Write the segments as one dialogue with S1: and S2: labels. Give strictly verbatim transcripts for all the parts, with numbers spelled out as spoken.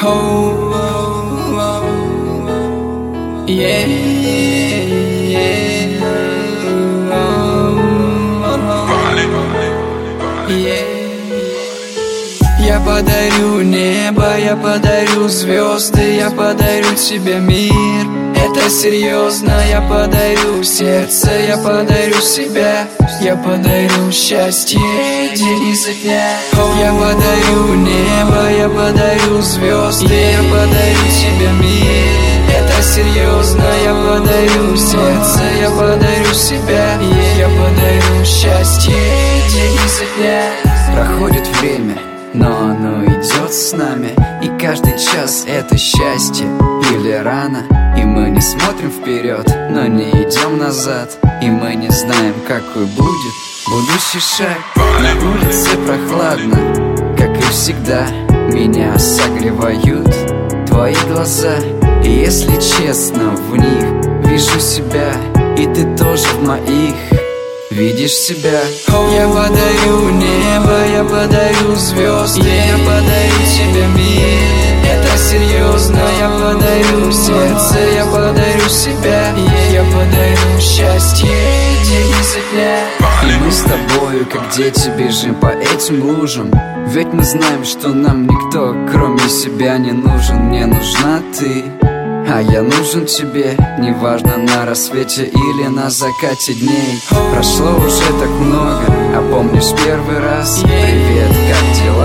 S1: Oh, oh, oh. Yeah, yeah. Oh, oh, yeah. Я подарю небо, я подарю звезды, я подарю тебе мир. Это серьезно, я подарю сердце, я подарю себя. Я подарю счастье день изо дня. Я подарю небо, я подарю звезды, я подарю тебе мир. Это серьезно, я подарю сердце, я подарю себя. Я подарю счастье день изо дня.
S2: Проходит время, но оно идет с нами, и каждый час это счастье или рано. И мы не смотрим вперед, но не идем назад. И мы не знаем, какой будет будущий шаг. На улице прохладно, как и всегда. Меня согревают твои глаза. И если честно, в них вижу себя. И ты тоже в моих видишь себя.
S1: Я подарю небо, я подарю звезды, я подарю тебе мир. Это серьезно, я подарю сердце, я подарю себя. Я подарю счастье день изо дня.
S2: И мы с тобою, как дети, бежим по этим лужам. Ведь мы знаем, что нам никто, кроме себя, не нужен. Мне нужна ты, а я нужен тебе. Неважно, на рассвете или на закате дней. Прошло уже так много, а помнишь первый раз? Привет, как дела?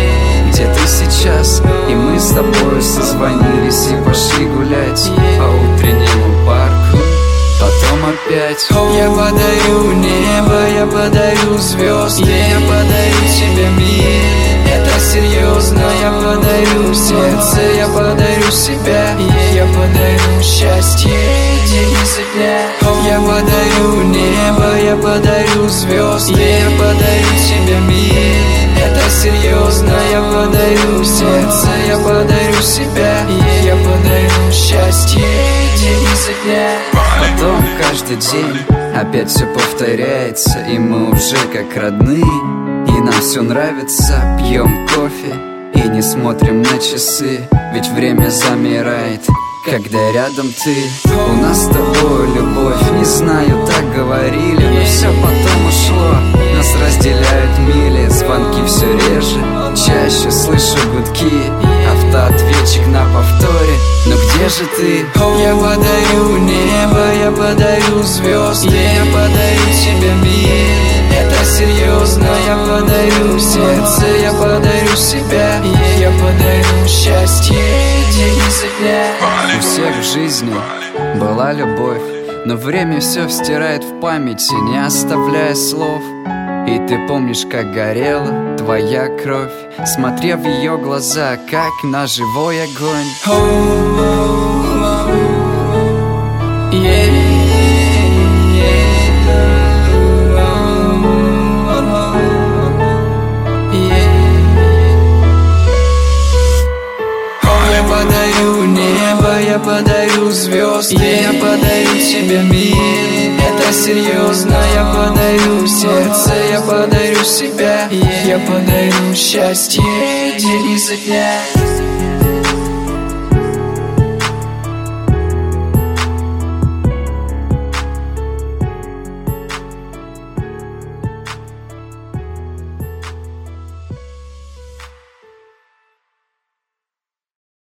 S2: Где ты сейчас? И мы с тобой созвонились и пошли гулять по утреннему парку. Потом опять.
S1: Я подарю небо, я подарю звезды, я подарю тебе мир. Это серьезно, я подарю сердце, я подарю себя. Я подарю счастье день изо дня. Я подарю небо, я подарю звезды, я подарю тебе мир. Это серьезно, я подарю сердце, я подарю себя. Я подарю счастье день изо дня.
S2: Потом каждый день опять все повторяется, и мы уже как родные. И нам все нравится, пьем кофе и не смотрим на часы. Ведь время замирает, когда рядом ты. У нас с тобой любовь, не знаю, так говорили, но все потом ушло. Нас разделяют мили, звонки все реже. Чаще слышу гудки, автоответчик на повторе. Но где же ты?
S1: Я подарю небо, я подарю звезды, я подарю тебе мир. Это серьезно, я подарю сердце, я подарю себя. Я подарю счастье день изо дня.
S2: У всех в жизни была любовь, но время все стирает в памяти, не оставляя слов. И ты помнишь, как горела твоя кровь, смотря в ее глаза, как на живой огонь.
S1: Oh, oh, oh. Yeah, yeah. Oh, oh, yeah. Oh, я подарю небо, я подарю звезды, я подарю тебе мир. Это серьезно, я подарю сердце, я подарю себя. Я подарю счастье день изо дня.